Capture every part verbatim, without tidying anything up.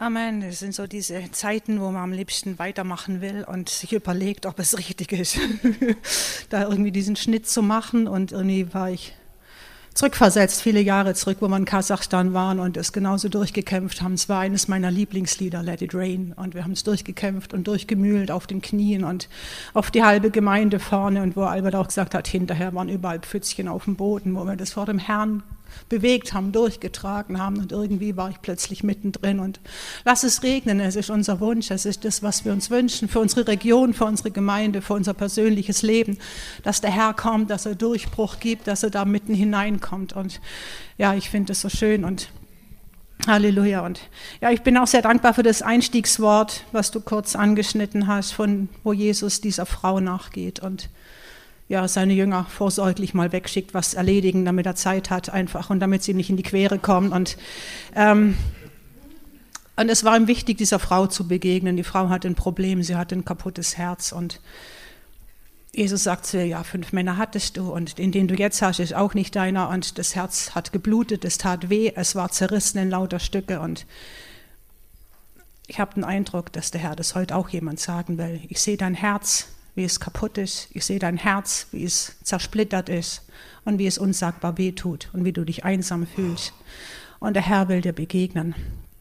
Amen. Es sind so diese Zeiten, wo man am liebsten weitermachen will und sich überlegt, ob es richtig ist, da irgendwie diesen Schnitt zu machen. Und irgendwie war ich zurückversetzt, viele Jahre zurück, wo wir in Kasachstan waren und es genauso durchgekämpft haben. Es war eines meiner Lieblingslieder, Let It Rain. Und wir haben es durchgekämpft und durchgemühlt auf den Knien und auf die halbe Gemeinde vorne. Und wo Albert auch gesagt hat, hinterher waren überall Pfützchen auf dem Boden, wo wir das vor dem Herrn bewegt haben, durchgetragen haben. Und irgendwie war ich plötzlich mittendrin. Und lass es regnen, es ist unser Wunsch, es ist das, was wir uns wünschen, für unsere Region, für unsere Gemeinde, für unser persönliches Leben, dass der Herr kommt, dass er Durchbruch gibt, dass er da mitten hineinkommt. Und ja, ich finde es so schön und Halleluja. Und ja, ich bin auch sehr dankbar für das Einstiegswort, was du kurz angeschnitten hast, von wo Jesus dieser Frau nachgeht und ja, seine Jünger vorsorglich mal wegschickt, was erledigen, damit er Zeit hat einfach und damit sie nicht in die Quere kommen. Und, ähm, und es war ihm wichtig, dieser Frau zu begegnen. Die Frau hatte ein Problem, sie hatte ein kaputtes Herz. Und Jesus sagt zu ihr, ja, fünf Männer hattest du und den, den du jetzt hast, ist auch nicht deiner. Und das Herz hat geblutet, es tat weh, es war zerrissen in lauter Stücke. Und ich habe den Eindruck, dass der Herr das heute auch jemand sagen will. Ich sehe dein Herz, wie es kaputt ist. Ich sehe dein Herz, wie es zersplittert ist und wie es unsagbar wehtut und wie du dich einsam fühlst. Und der Herr will dir begegnen.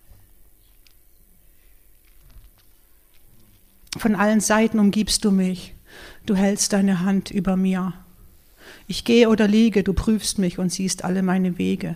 Von allen Seiten umgibst du mich. Du hältst deine Hand über mir. Ich gehe oder liege, du prüfst mich und siehst alle meine Wege.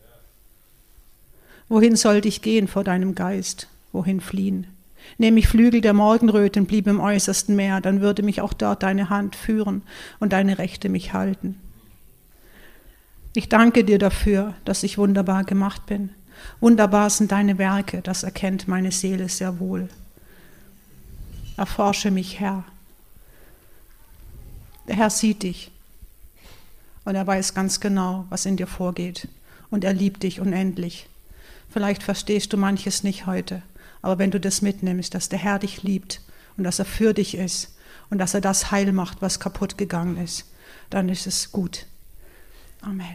Wohin sollte ich gehen vor deinem Geist? Wohin fliehen? Nähm ich Flügel der Morgenröte und blieb im äußersten Meer, dann würde mich auch dort deine Hand führen und deine Rechte mich halten. Ich danke dir dafür, dass ich wunderbar gemacht bin. Wunderbar sind deine Werke, das erkennt meine Seele sehr wohl. Erforsche mich, Herr. Der Herr sieht dich und er weiß ganz genau, was in dir vorgeht und er liebt dich unendlich. Vielleicht verstehst du manches nicht heute. Aber wenn du das mitnimmst, dass der Herr dich liebt und dass er für dich ist und dass er das heil macht, was kaputt gegangen ist, dann ist es gut. Amen.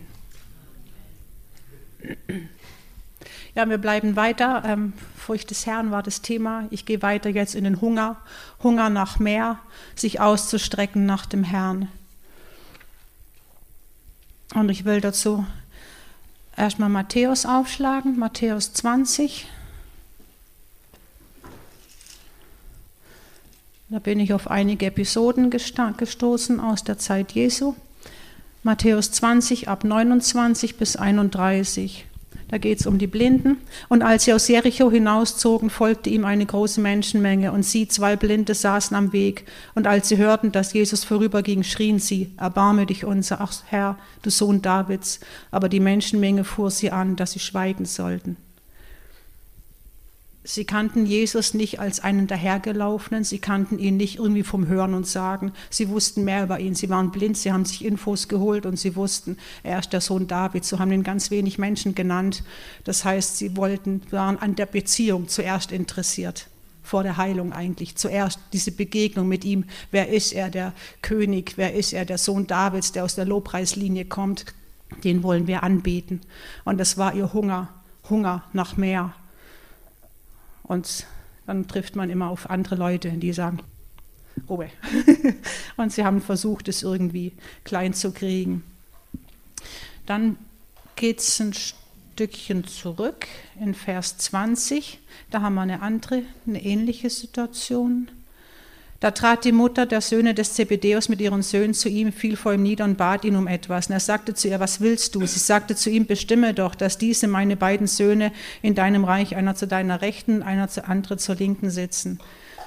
Ja, wir bleiben weiter. Ähm, Furcht des Herrn war das Thema. Ich gehe weiter jetzt in den Hunger. Hunger nach mehr, sich auszustrecken nach dem Herrn. Und ich will dazu erstmal Matthäus aufschlagen, Matthäus zwanzig. Da bin ich auf einige Episoden gestoßen aus der Zeit Jesu. Matthäus zwanzig ab neunundzwanzig bis einunddreißig. Da geht es um die Blinden. Und als sie aus Jericho hinauszogen, folgte ihm eine große Menschenmenge. Und sie, zwei Blinde, saßen am Weg. Und als sie hörten, dass Jesus vorüberging, schrien sie, erbarme dich unser, ach Herr, du Sohn Davids. Aber die Menschenmenge fuhr sie an, dass sie schweigen sollten. Sie kannten Jesus nicht als einen Dahergelaufenen, sie kannten ihn nicht irgendwie vom Hören und Sagen. Sie wussten mehr über ihn, sie waren blind, sie haben sich Infos geholt und sie wussten, er ist der Sohn Davids. So haben ihn ganz wenig Menschen genannt. Das heißt, sie wollten, waren an der Beziehung zuerst interessiert, vor der Heilung eigentlich. Zuerst diese Begegnung mit ihm. Wer ist er, der König? Wer ist er, der Sohn Davids, der aus der Lobpreislinie kommt? Den wollen wir anbeten. Und das war ihr Hunger, Hunger nach mehr. Und dann trifft man immer auf andere Leute, die sagen, Ruhe. Und sie haben versucht, es irgendwie klein zu kriegen. Dann geht es ein Stückchen zurück in Vers zwanzig. Da haben wir eine andere, eine ähnliche Situation. Da trat die Mutter der Söhne des Zebedäus mit ihren Söhnen zu ihm, fiel vor ihm nieder und bat ihn um etwas. Und er sagte zu ihr, was willst du? Sie sagte zu ihm, bestimme doch, dass diese meine beiden Söhne in deinem Reich, einer zu deiner Rechten, einer zu andere zur Linken sitzen.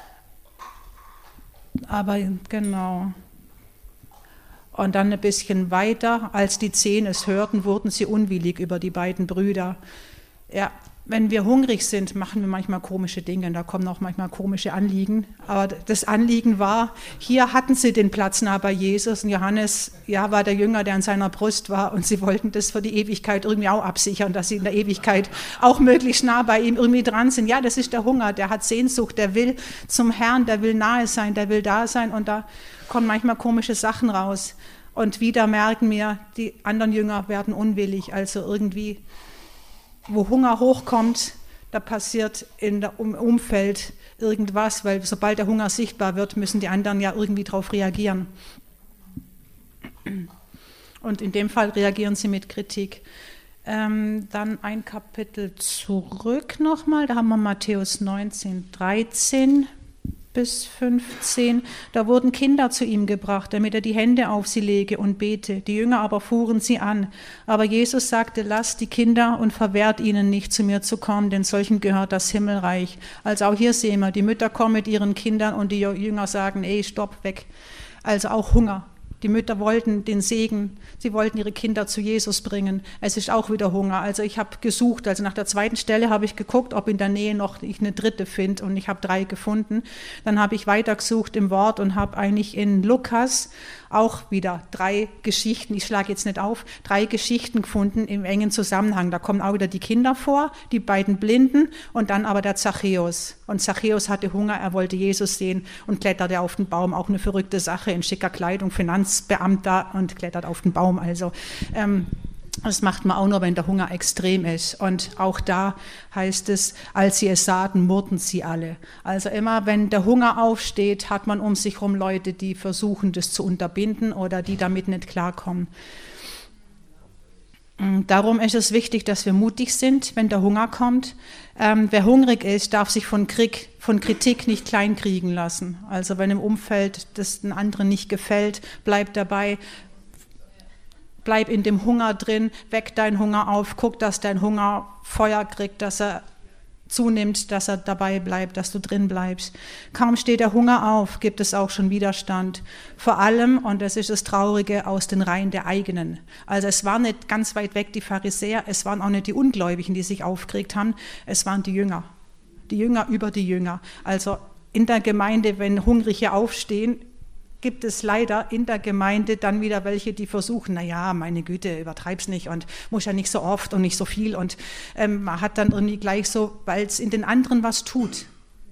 Aber genau. Und dann ein bisschen weiter, als die Zehn es hörten, wurden sie unwillig über die beiden Brüder. Ja, wenn wir hungrig sind, machen wir manchmal komische Dinge, da kommen auch manchmal komische Anliegen. Aber das Anliegen war, hier hatten sie den Platz nah bei Jesus und Johannes, ja, war der Jünger, der an seiner Brust war und sie wollten das für die Ewigkeit irgendwie auch absichern, dass sie in der Ewigkeit auch möglichst nah bei ihm irgendwie dran sind. Ja, das ist der Hunger, der hat Sehnsucht, der will zum Herrn, der will nahe sein, der will da sein und da kommen manchmal komische Sachen raus. Und wieder merken wir, die anderen Jünger werden unwillig, also irgendwie wo Hunger hochkommt, da passiert in der um Umfeld irgendwas, weil sobald der Hunger sichtbar wird, müssen die anderen ja irgendwie darauf reagieren. Und in dem Fall reagieren sie mit Kritik. Ähm, dann ein Kapitel zurück nochmal, da haben wir Matthäus neunzehn, dreizehn bis fünfzehn. Da wurden Kinder zu ihm gebracht, damit er die Hände auf sie lege und bete. Die Jünger aber fuhren sie an. Aber Jesus sagte, lasst die Kinder und verwehrt ihnen nicht, zu mir zu kommen, denn solchen gehört das Himmelreich. Also auch hier sehen wir, die Mütter kommen mit ihren Kindern und die Jünger sagen, ey, stopp, weg. Also auch Hunger. Die Mütter wollten den Segen, sie wollten ihre Kinder zu Jesus bringen. Es ist auch wieder Hunger. Also ich habe gesucht, also nach der zweiten Stelle habe ich geguckt, ob in der Nähe noch ich eine dritte finde und ich habe drei gefunden. Dann habe ich weitergesucht im Wort und habe eigentlich in Lukas auch wieder drei Geschichten, ich schlage jetzt nicht auf, drei Geschichten gefunden im engen Zusammenhang. Da kommen auch wieder die Kinder vor, die beiden Blinden und dann aber der Zachäus. Und Zachäus hatte Hunger, er wollte Jesus sehen und kletterte auf den Baum. Auch eine verrückte Sache, in schicker Kleidung, Finanzbeamter und klettert auf den Baum. Also ähm, das macht man auch nur, wenn der Hunger extrem ist. Und auch da heißt es, als sie es sahen, murrten sie alle. Also immer, wenn der Hunger aufsteht, hat man um sich herum Leute, die versuchen, das zu unterbinden oder die damit nicht klarkommen. Darum ist es wichtig, dass wir mutig sind, wenn der Hunger kommt. Ähm, wer hungrig ist, darf sich von, Krieg, von Kritik nicht kleinkriegen lassen. Also wenn im Umfeld das den anderen nicht gefällt, bleib dabei. Bleib in dem Hunger drin, weck deinen Hunger auf, guck, dass dein Hunger Feuer kriegt, dass er zunimmt, dass er dabei bleibt, dass du drin bleibst. Kaum steht der Hunger auf, gibt es auch schon Widerstand. Vor allem, und das ist das Traurige, aus den Reihen der eigenen. Also es waren nicht ganz weit weg die Pharisäer, es waren auch nicht die Ungläubigen, die sich aufgeregt haben, es waren die Jünger. Die Jünger über die Jünger. Also in der Gemeinde, wenn Hungrige aufstehen, gibt es leider in der Gemeinde dann wieder welche, die versuchen, naja, meine Güte, übertreib's nicht und muss ja nicht so oft und nicht so viel und ähm, man hat dann irgendwie gleich so, weil es in den anderen was tut.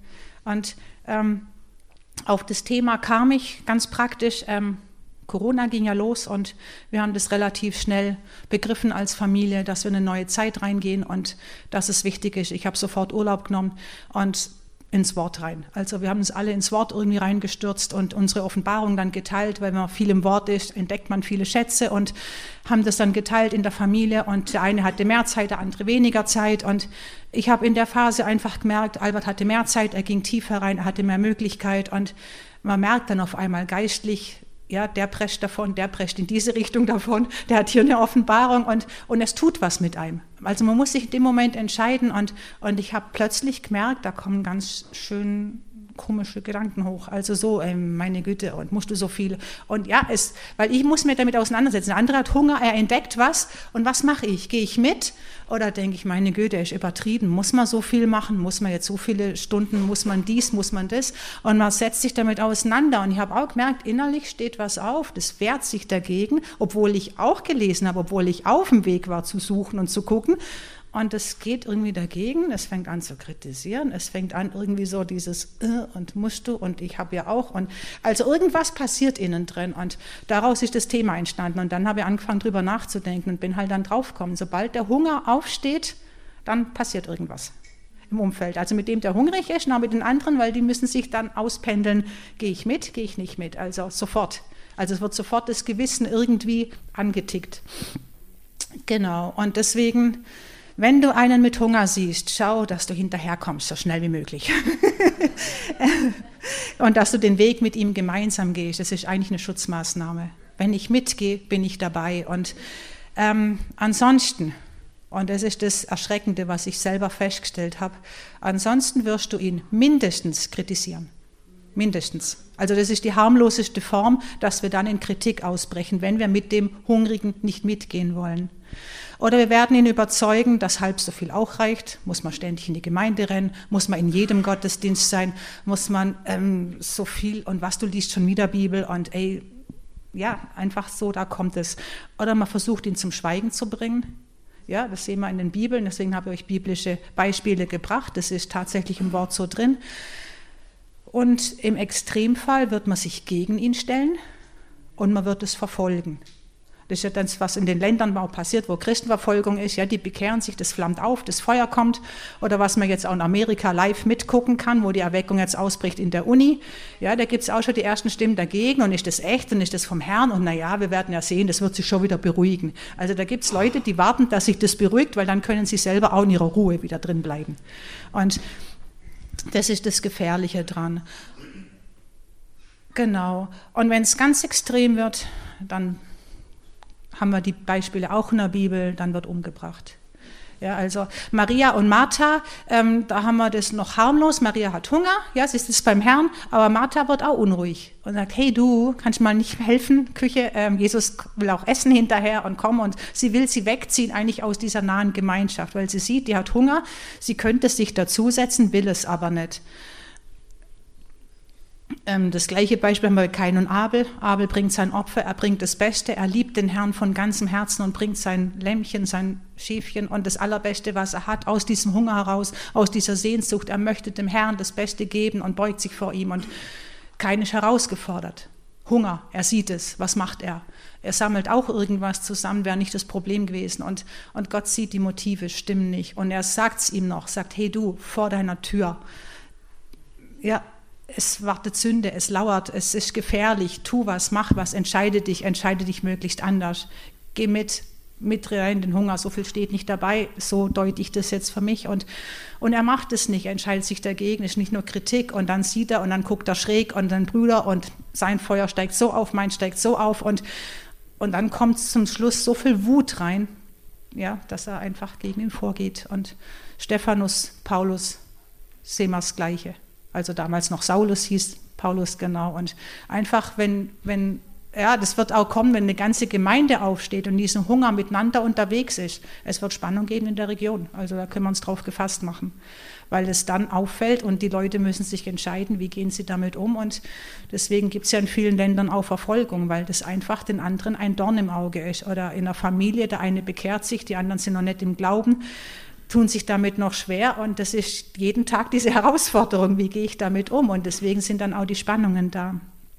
Und ähm, auf das Thema kam ich ganz praktisch, ähm, Corona ging ja los und wir haben das relativ schnell begriffen als Familie, dass wir in eine neue Zeit reingehen und dass es wichtig ist. Ich habe sofort Urlaub genommen und ins Wort rein. Also wir haben uns alle ins Wort irgendwie reingestürzt und unsere Offenbarung dann geteilt, weil man viel im Wort ist, entdeckt man viele Schätze und haben das dann geteilt in der Familie und der eine hatte mehr Zeit, der andere weniger Zeit und ich habe in der Phase einfach gemerkt, Albert hatte mehr Zeit, er ging tiefer rein, er hatte mehr Möglichkeit und man merkt dann auf einmal geistlich, ja, der prescht davon, der prescht in diese Richtung davon, der hat hier eine Offenbarung und, und es tut was mit einem. Also man muss sich in dem Moment entscheiden und, und ich habe plötzlich gemerkt, da kommen ganz schön komische Gedanken hoch. Also so, ähm, meine Güte, und musst du so viel. Und ja, es, weil ich muss mir damit auseinandersetzen. Der andere hat Hunger, er entdeckt was und was mache ich? Gehe ich mit oder denke ich, meine Güte, ist übertrieben, muss man so viel machen, muss man jetzt so viele Stunden, muss man dies, muss man das und man setzt sich damit auseinander und ich habe auch gemerkt, innerlich steht was auf, das wehrt sich dagegen, obwohl ich auch gelesen habe, obwohl ich auf dem Weg war zu suchen und zu gucken. Und es geht irgendwie dagegen, es fängt an zu kritisieren, es fängt an irgendwie so dieses äh, und musst du und ich habe ja auch. Und also irgendwas passiert innen drin und daraus ist das Thema entstanden. Und dann habe ich angefangen drüber nachzudenken und bin halt dann draufgekommen, sobald der Hunger aufsteht, dann passiert irgendwas im Umfeld. Also mit dem, der hungrig ist, und mit den anderen, weil die müssen sich dann auspendeln, gehe ich mit, gehe ich nicht mit, also sofort. Also es wird sofort das Gewissen irgendwie angetickt. Genau, und deswegen... Wenn du einen mit Hunger siehst, schau, dass du hinterherkommst, so schnell wie möglich. Und dass du den Weg mit ihm gemeinsam gehst, das ist eigentlich eine Schutzmaßnahme. Wenn ich mitgehe, bin ich dabei. Und ähm, ansonsten, und das ist das Erschreckende, was ich selber festgestellt habe, ansonsten wirst du ihn mindestens kritisieren. Mindestens. Also das ist die harmloseste Form, dass wir dann in Kritik ausbrechen, wenn wir mit dem Hungrigen nicht mitgehen wollen. Oder wir werden ihn überzeugen, dass halb so viel auch reicht. Muss man ständig in die Gemeinde rennen? Muss man in jedem Gottesdienst sein? Muss man ähm, so viel und was, du liest schon wieder Bibel und ey, ja, einfach so, da kommt es. Oder man versucht, ihn zum Schweigen zu bringen. Ja, das sehen wir in den Bibeln, deswegen habe ich euch biblische Beispiele gebracht. Das ist tatsächlich im Wort so drin. Und im Extremfall wird man sich gegen ihn stellen und man wird es verfolgen. Das ist ja das, was in den Ländern auch passiert, wo Christenverfolgung ist. Ja, die bekehren sich, das flammt auf, das Feuer kommt. Oder was man jetzt auch in Amerika live mitgucken kann, wo die Erweckung jetzt ausbricht in der Uni. Ja, da gibt es auch schon die ersten Stimmen dagegen. Und ist das echt und ist das vom Herrn? Und naja, wir werden ja sehen, das wird sich schon wieder beruhigen. Also da gibt es Leute, die warten, dass sich das beruhigt, weil dann können sie selber auch in ihrer Ruhe wieder drin bleiben. Und das ist das Gefährliche dran. Genau. Und wenn es ganz extrem wird, dann haben wir die Beispiele auch in der Bibel, dann wird umgebracht. Ja, also Maria und Martha, ähm, da haben wir das noch harmlos. Maria hat Hunger, ja, sie ist beim Herrn, aber Martha wird auch unruhig und sagt, hey du, kannst du mal nicht helfen, Küche? Ähm, Jesus will auch essen hinterher und kommen und sie will sie wegziehen eigentlich aus dieser nahen Gemeinschaft, weil sie sieht, die hat Hunger, sie könnte sich dazusetzen, will es aber nicht. Das gleiche Beispiel haben wir bei Kain und Abel. Abel bringt sein Opfer, er bringt das Beste, er liebt den Herrn von ganzem Herzen und bringt sein Lämmchen, sein Schäfchen und das Allerbeste, was er hat, aus diesem Hunger heraus, aus dieser Sehnsucht. Er möchte dem Herrn das Beste geben und beugt sich vor ihm und Kain ist herausgefordert. Hunger, er sieht es, was macht er? Er sammelt auch irgendwas zusammen, wäre nicht das Problem gewesen und, und Gott sieht, die Motive stimmen nicht und er sagt es ihm noch, sagt, hey du, vor deiner Tür, ja, es wartet Sünde, es lauert, es ist gefährlich, tu was, mach was, entscheide dich, entscheide dich möglichst anders. Geh mit, mit rein, den Hunger, so viel steht nicht dabei, so deute ich das jetzt für mich. Und, und er macht es nicht, er entscheidet sich dagegen, ist nicht nur Kritik und dann sieht er und dann guckt er schräg und dann Brüder und sein Feuer steigt so auf, mein steigt so auf und, und dann kommt zum Schluss so viel Wut rein, ja, dass er einfach gegen ihn vorgeht. Und Stephanus, Paulus, sehen wir das Gleiche. Also damals noch Saulus hieß Paulus, genau. Und einfach, wenn, wenn, ja, das wird auch kommen, wenn eine ganze Gemeinde aufsteht und diesen Hunger miteinander unterwegs ist. Es wird Spannung geben in der Region. Also da können wir uns drauf gefasst machen, weil es dann auffällt und die Leute müssen sich entscheiden, wie gehen sie damit um. Und deswegen gibt es ja in vielen Ländern auch Verfolgung, weil das einfach den anderen ein Dorn im Auge ist. Oder in der Familie, der eine bekehrt sich, die anderen sind noch nicht im Glauben, tun sich damit noch schwer und das ist jeden Tag diese Herausforderung, wie gehe ich damit um und deswegen sind dann auch die Spannungen da.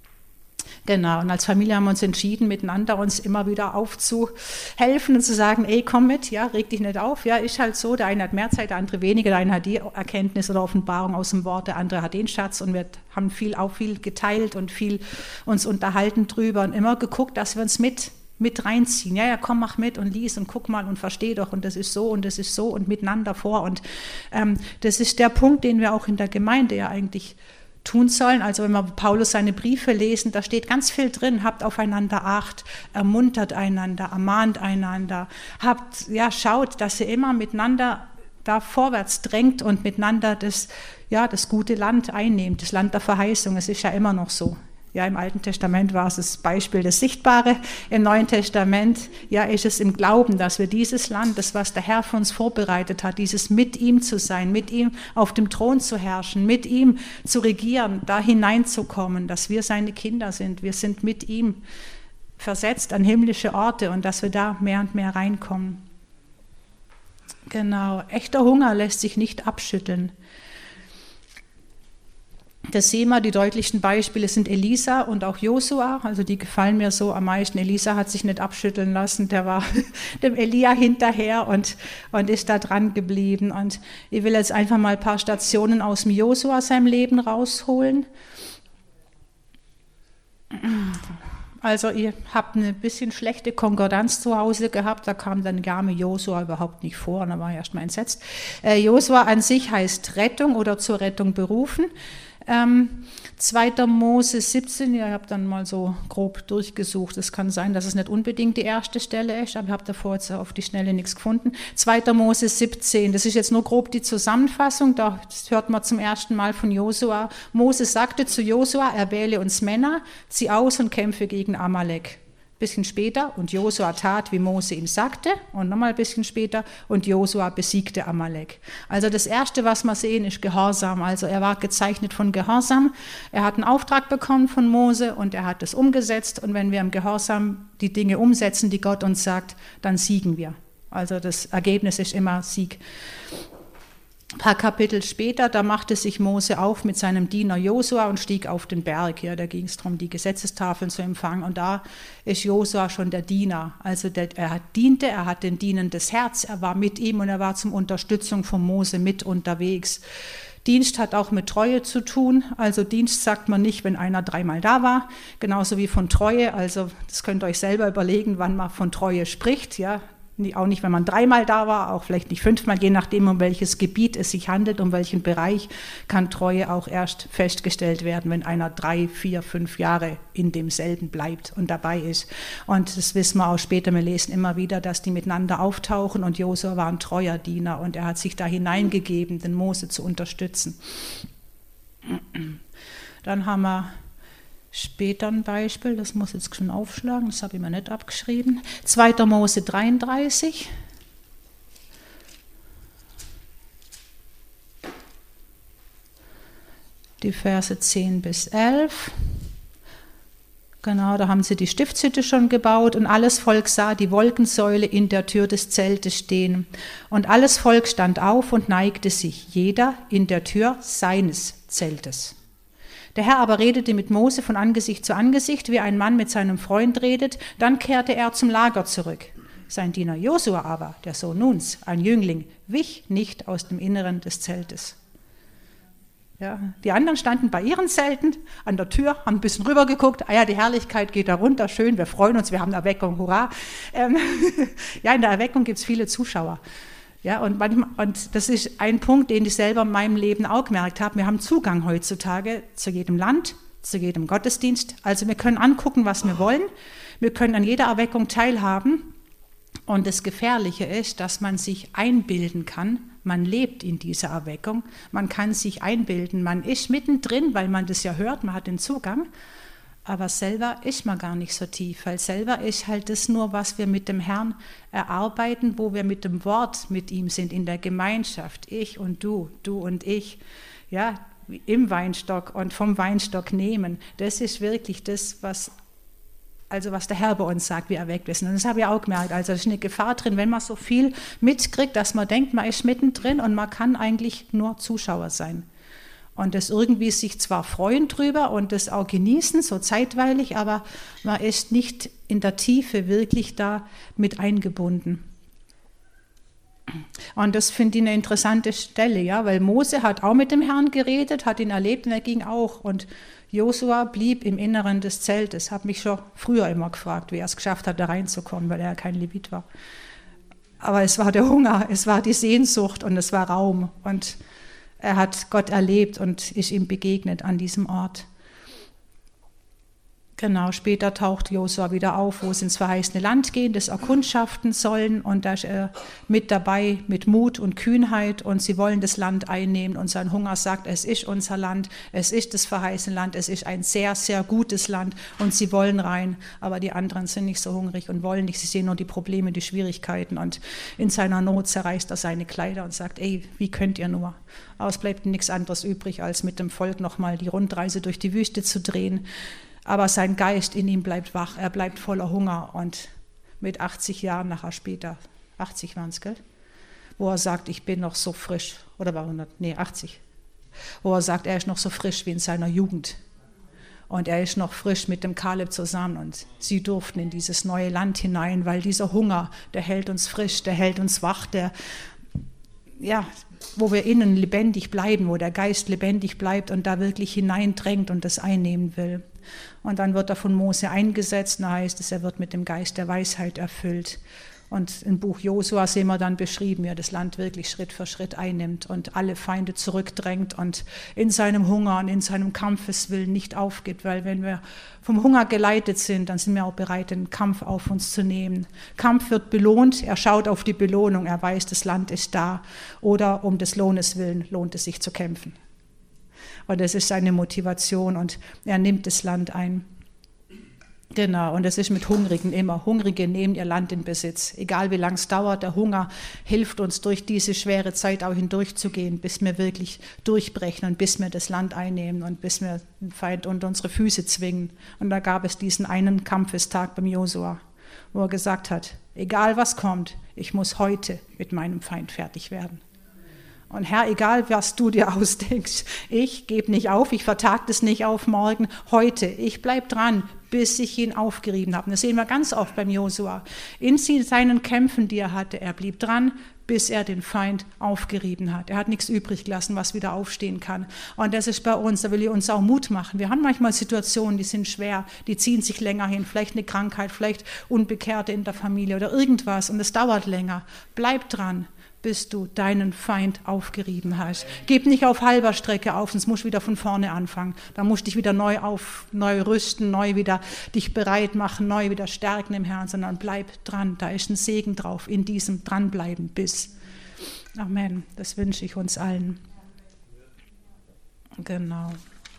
Genau, und als Familie haben wir uns entschieden, miteinander uns immer wieder aufzuhelfen und zu sagen, ey, komm mit, ja, reg dich nicht auf, ja, ist halt so, der eine hat mehr Zeit, der andere weniger, der eine hat die Erkenntnis oder Offenbarung aus dem Wort, der andere hat den Schatz und wir haben viel, auch viel geteilt und viel uns unterhalten drüber und immer geguckt, dass wir uns mit mit reinziehen. Ja, ja, komm, mach mit und lies und guck mal und versteh doch und das ist so und das ist so und miteinander vor und ähm, das ist der Punkt, den wir auch in der Gemeinde ja eigentlich tun sollen. Also wenn wir Paulus seine Briefe lesen, da steht ganz viel drin, habt aufeinander Acht, ermuntert einander, ermahnt einander, habt, ja, schaut, dass ihr immer miteinander da vorwärts drängt und miteinander das, ja, das gute Land einnehmt, das Land der Verheißung, es ist ja immer noch so. Ja, im Alten Testament war es das Beispiel das Sichtbare, im Neuen Testament ja, ist es im Glauben, dass wir dieses Land, das was der Herr für uns vorbereitet hat, dieses mit ihm zu sein, mit ihm auf dem Thron zu herrschen, mit ihm zu regieren, da hineinzukommen, dass wir seine Kinder sind, wir sind mit ihm versetzt an himmlische Orte und dass wir da mehr und mehr reinkommen. Genau, echter Hunger lässt sich nicht abschütteln. Das sehen wir, die deutlichsten Beispiele sind Elisa und auch Josua, also die gefallen mir so am meisten. Elisa hat sich nicht abschütteln lassen, der war dem Elia hinterher und, und ist da dran geblieben. Und ich will jetzt einfach mal ein paar Stationen aus dem Josua seinem Leben rausholen. Also ihr habt eine bisschen schlechte Konkordanz zu Hause gehabt, da kam dann Name Josua überhaupt nicht vor und da war ich erst mal entsetzt. Äh, Josua an sich heißt Rettung oder zur Rettung berufen. Ähm, zweiter Mose siebzehn, ihr habt dann mal so grob durchgesucht, es kann sein, dass es nicht unbedingt die erste Stelle ist, aber ich habe davor jetzt auf die Schnelle nichts gefunden. zweiter Mose siebzehn, das ist jetzt nur grob die Zusammenfassung, da hört man zum ersten Mal von Josua. Mose sagte zu Josua, er wähle uns Männer, zieh aus und kämpfe gegen Amalek. Ein bisschen später, und Josua tat, wie Mose ihm sagte, und nochmal ein bisschen später, und Josua besiegte Amalek. Also das Erste, was wir sehen, ist Gehorsam. Also er war gezeichnet von Gehorsam. Er hat einen Auftrag bekommen von Mose und er hat es umgesetzt. Und wenn wir im Gehorsam die Dinge umsetzen, die Gott uns sagt, dann siegen wir. Also das Ergebnis ist immer Sieg. Ein paar Kapitel später, da machte sich Mose auf mit seinem Diener Josua und stieg auf den Berg. Ja, da ging es darum, die Gesetzestafeln zu empfangen. Und da ist Josua schon der Diener. Also der, er diente, er hat ein dienendes Herz, er war mit ihm und er war zum Unterstützung von Mose mit unterwegs. Dienst hat auch mit Treue zu tun. Also Dienst sagt man nicht, wenn einer dreimal da war, genauso wie von Treue. Also das könnt ihr euch selber überlegen, wann man von Treue spricht, ja. Auch nicht, wenn man dreimal da war, auch vielleicht nicht fünfmal, je nachdem, um welches Gebiet es sich handelt, um welchen Bereich, kann Treue auch erst festgestellt werden, wenn einer drei, vier, fünf Jahre in demselben bleibt und dabei ist. Und das wissen wir auch später, wir lesen immer wieder, dass die miteinander auftauchen und Josua war ein treuer Diener und er hat sich da hineingegeben, den Mose zu unterstützen. Dann haben wir später ein Beispiel, das muss ich jetzt schon aufschlagen, das habe ich mir nicht abgeschrieben. zweiter Mose dreiunddreißig. Die Verse zehn bis elf. Genau, da haben sie die Stiftshütte schon gebaut und alles Volk sah die Wolkensäule in der Tür des Zeltes stehen. Und alles Volk stand auf und neigte sich, jeder in der Tür seines Zeltes. Der Herr aber redete mit Mose von Angesicht zu Angesicht, wie ein Mann mit seinem Freund redet, dann kehrte er zum Lager zurück. Sein Diener Josua aber, der Sohn Nuns, ein Jüngling, wich nicht aus dem Inneren des Zeltes. Ja, die anderen standen bei ihren Zelten an der Tür, haben ein bisschen rübergeguckt, ah ja, die Herrlichkeit geht da runter, schön, wir freuen uns, wir haben Erweckung, hurra. Ähm, ja, in der Erweckung gibt es viele Zuschauer. Ja, und, manchmal, und das ist ein Punkt, den ich selber in meinem Leben auch gemerkt habe. Wir haben Zugang heutzutage zu jedem Land, zu jedem Gottesdienst. Also wir können angucken, was wir wollen. Wir können an jeder Erweckung teilhaben. Und das Gefährliche ist, dass man sich einbilden kann, man lebt in dieser Erweckung. Man kann sich einbilden, man ist mittendrin, weil man das ja hört, man hat den Zugang. Aber selber ist man gar nicht so tief, weil selber ist halt das nur, was wir mit dem Herrn erarbeiten, wo wir mit dem Wort mit ihm sind, in der Gemeinschaft, ich und du, du und ich, ja, im Weinstock und vom Weinstock nehmen. Das ist wirklich das, was, also was der Herr bei uns sagt, wir erweckt wissen. Und das habe ich auch gemerkt, also da ist eine Gefahr drin, wenn man so viel mitkriegt, dass man denkt, man ist mittendrin und man kann eigentlich nur Zuschauer sein. Und das irgendwie sich zwar freuen drüber und das auch genießen, so zeitweilig, aber man ist nicht in der Tiefe wirklich da mit eingebunden. Und das finde ich eine interessante Stelle, ja, weil Mose hat auch mit dem Herrn geredet, hat ihn erlebt und er ging auch. Und Josua blieb im Inneren des Zeltes. Habe mich schon früher immer gefragt, wie er es geschafft hat, da reinzukommen, weil er kein Levit war. Aber es war der Hunger, es war die Sehnsucht und es war Raum. Und er hat Gott erlebt und ist ihm begegnet an diesem Ort. Genau, später taucht Josua wieder auf, wo sie ins verheißene Land gehen, das erkundschaften sollen. Und da ist er mit dabei, mit Mut und Kühnheit. Und sie wollen das Land einnehmen. Und sein Hunger sagt, es ist unser Land, es ist das verheißene Land, es ist ein sehr, sehr gutes Land. Und sie wollen rein. Aber die anderen sind nicht so hungrig und wollen nicht. Sie sehen nur die Probleme, die Schwierigkeiten. Und in seiner Not zerreißt er seine Kleider und sagt, ey, wie könnt ihr nur? Aber es bleibt nichts anderes übrig, als mit dem Volk nochmal die Rundreise durch die Wüste zu drehen. Aber sein Geist in ihm bleibt wach, er bleibt voller Hunger und mit achtzig Jahren nachher später, achtzig waren es, gell? Wo er sagt, ich bin noch so frisch, oder war hundert, nee, achtzig, wo er sagt, er ist noch so frisch wie in seiner Jugend und er ist noch frisch mit dem Kaleb zusammen und sie durften in dieses neue Land hinein, weil dieser Hunger, der hält uns frisch, der hält uns wach, der, ja, wo wir innen lebendig bleiben, wo der Geist lebendig bleibt und da wirklich hineindrängt und das einnehmen will. Und dann wird er von Mose eingesetzt, da heißt es, er wird mit dem Geist der Weisheit erfüllt. Und im Buch Josua sehen wir dann beschrieben, wie er das Land wirklich Schritt für Schritt einnimmt und alle Feinde zurückdrängt und in seinem Hunger und in seinem Kampfeswillen nicht aufgibt, weil wenn wir vom Hunger geleitet sind, dann sind wir auch bereit, den Kampf auf uns zu nehmen. Kampf wird belohnt, er schaut auf die Belohnung, er weiß, das Land ist da oder um des Lohnes willen lohnt es sich zu kämpfen. Und das ist seine Motivation und er nimmt das Land ein. Genau, und das ist mit Hungrigen immer. Hungrige nehmen ihr Land in Besitz. Egal wie lange es dauert, der Hunger hilft uns durch diese schwere Zeit auch hindurchzugehen, bis wir wirklich durchbrechen und bis wir das Land einnehmen und bis wir den Feind unter unsere Füße zwingen. Und da gab es diesen einen Kampfestag beim Josua, wo er gesagt hat, egal was kommt, ich muss heute mit meinem Feind fertig werden. Und Herr, egal was du dir ausdenkst, ich gebe nicht auf, ich vertag das nicht auf morgen, heute, ich bleib dran, bis ich ihn aufgerieben habe. Und das sehen wir ganz oft beim Josua. In seinen Kämpfen, die er hatte, er blieb dran, bis er den Feind aufgerieben hat. Er hat nichts übrig gelassen, was wieder aufstehen kann. Und das ist bei uns, da will ich uns auch Mut machen. Wir haben manchmal Situationen, die sind schwer, die ziehen sich länger hin, vielleicht eine Krankheit, vielleicht Unbekehrte in der Familie oder irgendwas und es dauert länger. Bleib dran, bis du deinen Feind aufgerieben hast. Gib nicht auf halber Strecke auf, sonst musst du wieder von vorne anfangen. Da musst du dich wieder neu auf, neu rüsten, neu wieder dich bereit machen, neu wieder stärken im Herrn, sondern bleib dran. Da ist ein Segen drauf, in diesem Dranbleiben bis. Amen. Das wünsche ich uns allen. Genau.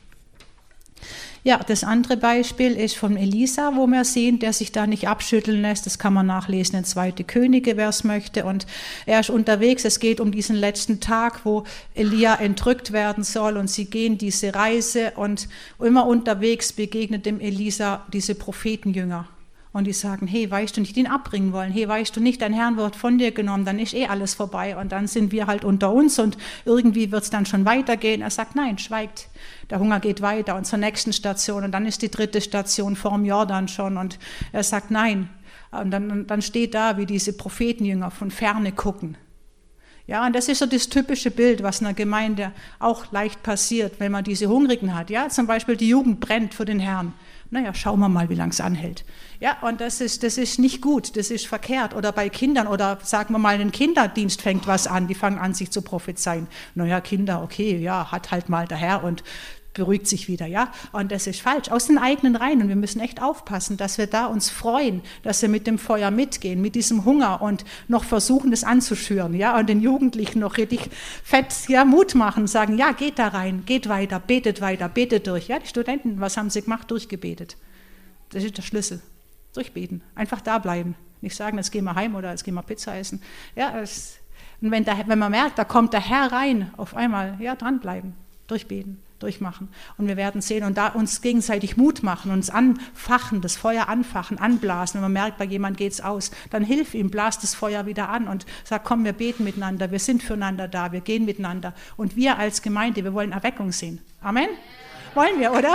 Ja, das andere Beispiel ist von Elisa, wo wir sehen, der sich da nicht abschütteln lässt. Das kann man nachlesen in zweite Könige, wer es möchte. Und er ist unterwegs. Es geht um diesen letzten Tag, wo Elia entrückt werden soll. Und sie gehen diese Reise. Und immer unterwegs begegnet dem Elisa diese Prophetenjünger. Und die sagen, hey, weißt du nicht, ihn abbringen wollen? Hey, weißt du nicht, dein Herrn wird von dir genommen, dann ist eh alles vorbei. Und dann sind wir halt unter uns und irgendwie wird es dann schon weitergehen. Er sagt, nein, schweigt. Der Hunger geht weiter und zur nächsten Station. Und dann ist die dritte Station vorm Jordan schon. Und er sagt, nein. Und dann, dann steht da, wie diese Prophetenjünger von Ferne gucken. Ja, und das ist so das typische Bild, was in der Gemeinde auch leicht passiert, wenn man diese Hungrigen hat. Ja, zum Beispiel die Jugend brennt für den Herrn. Naja, schauen wir mal, wie lange es anhält. Ja, und das ist, das ist nicht gut, das ist verkehrt. Oder bei Kindern, oder sagen wir mal, ein Kinderdienst fängt was an, die fangen an, sich zu prophezeien. Naja, Kinder, okay, ja, hat halt mal der Herr und beruhigt sich wieder, ja. Und das ist falsch, aus den eigenen Reihen. Und wir müssen echt aufpassen, dass wir da uns freuen, dass wir mit dem Feuer mitgehen, mit diesem Hunger und noch versuchen, das anzuschüren, ja. Und den Jugendlichen noch richtig fett, ja, Mut machen, sagen, ja, geht da rein, geht weiter, betet weiter, betet durch. Ja, die Studenten, was haben sie gemacht? Durchgebetet. Das ist der Schlüssel. Durchbeten. Einfach da bleiben. Nicht sagen, jetzt gehen wir heim oder jetzt gehen wir Pizza essen. Ja, es, und wenn, der, wenn man merkt, da kommt der Herr rein, auf einmal, ja, dranbleiben, durchbeten. Durchmachen. Und wir werden sehen und da uns gegenseitig Mut machen, uns anfachen, das Feuer anfachen, anblasen. Wenn man merkt, bei jemandem geht es aus, dann hilf ihm, blas das Feuer wieder an und sag, komm, wir beten miteinander, wir sind füreinander da, wir gehen miteinander. Und wir als Gemeinde, wir wollen Erweckung sehen. Amen? Wollen wir, oder?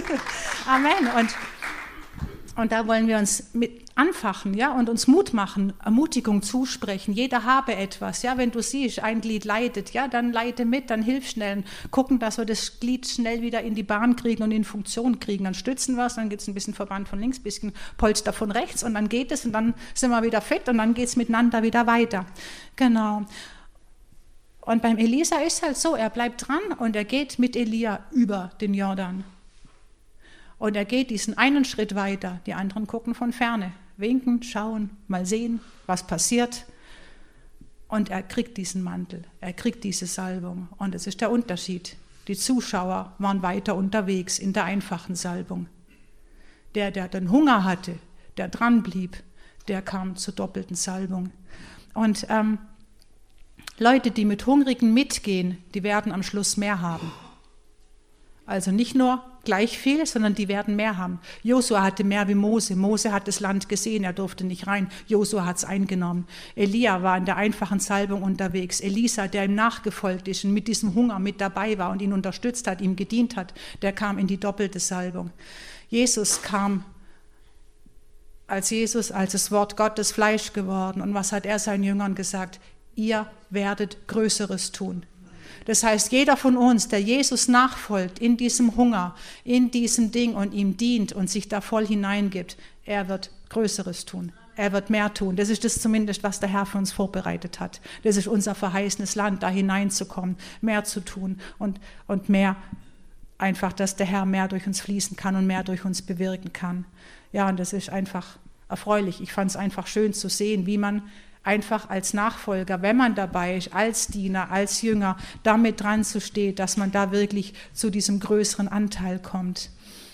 Amen. Und Und da wollen wir uns mit anfachen, ja, und uns Mut machen, Ermutigung zusprechen. Jeder habe etwas, ja, wenn du siehst, ein Glied leidet, ja, dann leite mit, dann hilf schnell, gucken, dass wir das Glied schnell wieder in die Bahn kriegen und in Funktion kriegen. Dann stützen wir es, dann gibt es ein bisschen Verband von links, ein bisschen Polster von rechts und dann geht es und dann sind wir wieder fit und dann geht es miteinander wieder weiter. Genau. Und beim Elisa ist halt so, er bleibt dran und er geht mit Elia über den Jordan. Und er geht diesen einen Schritt weiter, die anderen gucken von ferne, winken, schauen, mal sehen, was passiert. Und er kriegt diesen Mantel, er kriegt diese Salbung. Und das ist der Unterschied. Die Zuschauer waren weiter unterwegs in der einfachen Salbung. Der, der den Hunger hatte, der dran blieb, der kam zur doppelten Salbung. Und ähm, Leute, die mit Hungrigen mitgehen, die werden am Schluss mehr haben. Also nicht nur gleich viel, sondern die werden mehr haben. Josua hatte mehr wie Mose. Mose hat das Land gesehen, er durfte nicht rein. Josua hat es eingenommen. Elia war in der einfachen Salbung unterwegs. Elisa, der ihm nachgefolgt ist und mit diesem Hunger mit dabei war und ihn unterstützt hat, ihm gedient hat, der kam in die doppelte Salbung. Jesus kam als Jesus, als das Wort Gottes Fleisch geworden. Und was hat er seinen Jüngern gesagt? Ihr werdet Größeres tun. Das heißt, jeder von uns, der Jesus nachfolgt, in diesem Hunger, in diesem Ding und ihm dient und sich da voll hineingibt, er wird Größeres tun. Er wird mehr tun. Das ist das zumindest, was der Herr für uns vorbereitet hat. Das ist unser verheißenes Land, da hineinzukommen, mehr zu tun und, und mehr einfach, dass der Herr mehr durch uns fließen kann und mehr durch uns bewirken kann. Ja, und das ist einfach erfreulich. Ich fand es einfach schön zu sehen, wie man einfach als Nachfolger, wenn man dabei ist, als Diener, als Jünger, damit dran zu stehen, dass man da wirklich zu diesem größeren Anteil kommt,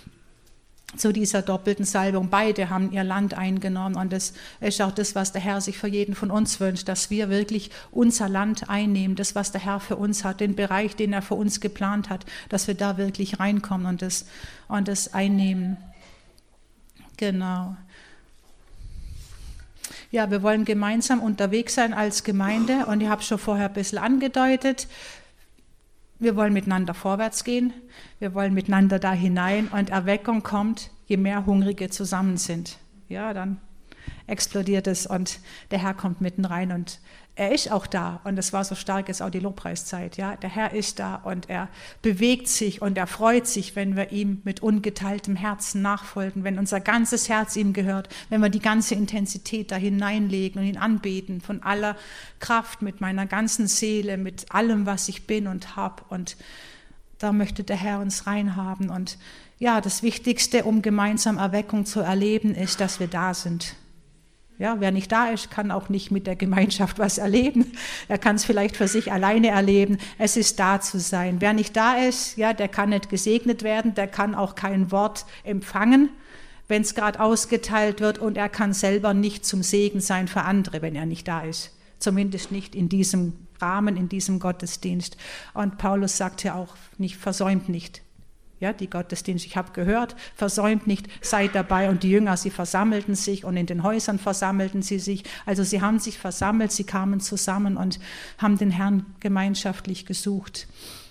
zu dieser doppelten Salbung. Beide haben ihr Land eingenommen und das ist auch das, was der Herr sich für jeden von uns wünscht, dass wir wirklich unser Land einnehmen, das, was der Herr für uns hat, den Bereich, den er für uns geplant hat, dass wir da wirklich reinkommen und das, und das einnehmen. Genau. Ja, wir wollen gemeinsam unterwegs sein als Gemeinde und ich habe es schon vorher ein bisschen angedeutet. Wir wollen miteinander vorwärts gehen, wir wollen miteinander da hinein und Erweckung kommt, je mehr Hungrige zusammen sind. Ja, dann explodiert es und der Herr kommt mitten rein und er ist auch da und es war so stark, ist auch die Lobpreiszeit. Ja, der Herr ist da und er bewegt sich und er freut sich, wenn wir ihm mit ungeteiltem Herzen nachfolgen, wenn unser ganzes Herz ihm gehört, wenn wir die ganze Intensität da hineinlegen und ihn anbeten von aller Kraft, mit meiner ganzen Seele, mit allem, was ich bin und habe. Und da möchte der Herr uns reinhaben. Und ja, das Wichtigste, um gemeinsam Erweckung zu erleben, ist, dass wir da sind. Ja, wer nicht da ist, kann auch nicht mit der Gemeinschaft was erleben. Er kann es vielleicht für sich alleine erleben. Es ist da zu sein. Wer nicht da ist, ja, der kann nicht gesegnet werden, der kann auch kein Wort empfangen, wenn es gerade ausgeteilt wird und er kann selber nicht zum Segen sein für andere, wenn er nicht da ist. Zumindest nicht in diesem Rahmen, in diesem Gottesdienst. Und Paulus sagt ja auch, nicht, versäumt nicht. Ja, die Gottesdienste, ich habe gehört, versäumt nicht, seid dabei. Und die Jünger, sie versammelten sich und in den Häusern versammelten sie sich. Also sie haben sich versammelt, sie kamen zusammen und haben den Herrn gemeinschaftlich gesucht.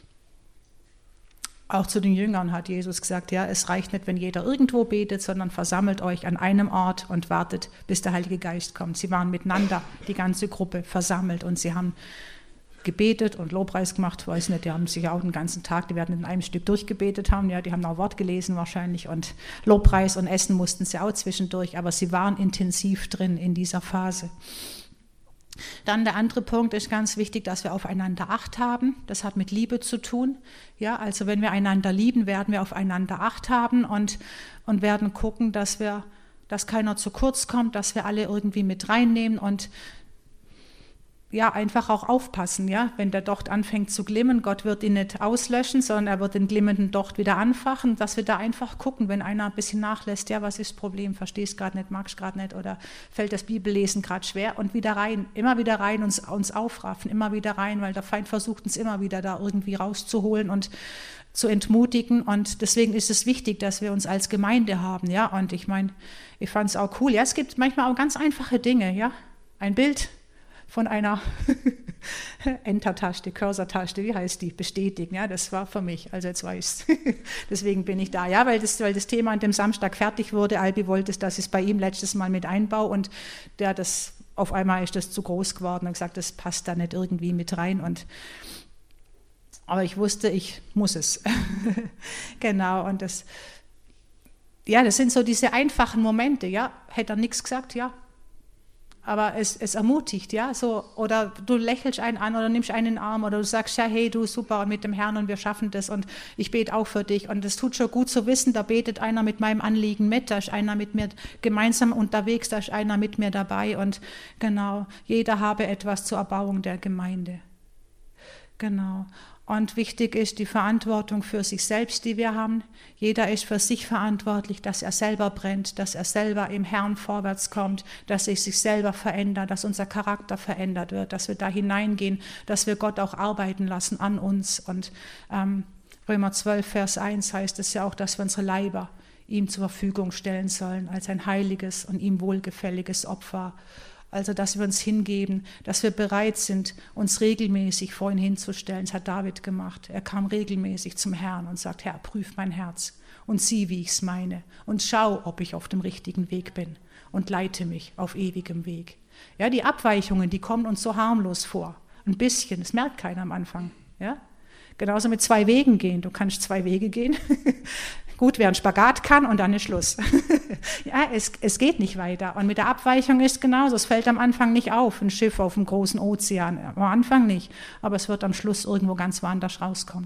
Auch zu den Jüngern hat Jesus gesagt, ja, es reicht nicht, wenn jeder irgendwo betet, sondern versammelt euch an einem Ort und wartet, bis der Heilige Geist kommt. Sie waren miteinander, die ganze Gruppe, versammelt und sie haben gebetet und Lobpreis gemacht, weiß nicht, die haben sich auch den ganzen Tag, die werden in einem Stück durchgebetet haben, ja, die haben auch Wort gelesen wahrscheinlich und Lobpreis und Essen mussten sie auch zwischendurch, aber sie waren intensiv drin in dieser Phase. Dann der andere Punkt ist ganz wichtig, dass wir aufeinander Acht haben. Das hat mit Liebe zu tun. Ja, also wenn wir einander lieben, werden wir aufeinander Acht haben und, und werden gucken, dass wir, dass keiner zu kurz kommt, dass wir alle irgendwie mit reinnehmen und ja, einfach auch aufpassen, ja, wenn der Docht anfängt zu glimmen, Gott wird ihn nicht auslöschen, sondern er wird den glimmenden Docht wieder anfachen, dass wir da einfach gucken, wenn einer ein bisschen nachlässt, ja, was ist das Problem, verstehst gerade nicht, magst gerade nicht oder fällt das Bibellesen gerade schwer und wieder rein, immer wieder rein, uns, uns aufraffen, immer wieder rein, weil der Feind versucht uns immer wieder da irgendwie rauszuholen und zu entmutigen und deswegen ist es wichtig, dass wir uns als Gemeinde haben, ja, und ich meine, ich fand es auch cool, ja, es gibt manchmal auch ganz einfache Dinge, ja, ein Bild von einer Enter-Taste, Cursor-Taste, wie heißt die, bestätigen, ja, das war für mich, also jetzt weiß ich, deswegen bin ich da, ja, weil das, weil das Thema an dem Samstag fertig wurde, Albi wollte es, dass ich es bei ihm letztes Mal mit einbaue und der das, auf einmal ist das zu groß geworden und gesagt, das passt da nicht irgendwie mit rein und aber ich wusste, ich muss es, genau, und das, ja, das sind so diese einfachen Momente, ja, hätte er nichts gesagt, ja, aber es, es ermutigt, ja, so, oder du lächelst einen an oder nimmst einen in den Arm oder du sagst, ja, hey, du, super, mit dem Herrn und wir schaffen das und ich bete auch für dich und es tut schon gut zu wissen, da betet einer mit meinem Anliegen mit, da ist einer mit mir gemeinsam unterwegs, da ist einer mit mir dabei und genau, jeder habe etwas zur Erbauung der Gemeinde, genau. Und wichtig ist die Verantwortung für sich selbst, die wir haben. Jeder ist für sich verantwortlich, dass er selber brennt, dass er selber im Herrn vorwärts kommt, dass er sich selber verändert, dass unser Charakter verändert wird, dass wir da hineingehen, dass wir Gott auch arbeiten lassen an uns. Und ähm, Römer zwölf, Vers eins heißt es ja auch, dass wir unsere Leiber ihm zur Verfügung stellen sollen als ein heiliges und ihm wohlgefälliges Opfer. Also, dass wir uns hingeben, dass wir bereit sind, uns regelmäßig vor ihn hinzustellen. Das hat David gemacht. Er kam regelmäßig zum Herrn und sagt, Herr, prüf mein Herz und sieh, wie ich es meine und schau, ob ich auf dem richtigen Weg bin und leite mich auf ewigem Weg. Ja, die Abweichungen, die kommen uns so harmlos vor. Ein bisschen, das merkt keiner am Anfang. Ja? Genauso mit zwei Wegen gehen. Du kannst zwei Wege gehen. Gut, wer einen Spagat kann und dann ist Schluss. Ja, es, es geht nicht weiter. Und mit der Abweichung ist genauso. Es fällt am Anfang nicht auf, ein Schiff auf dem großen Ozean. Am Anfang nicht, aber es wird am Schluss irgendwo ganz woanders rauskommen.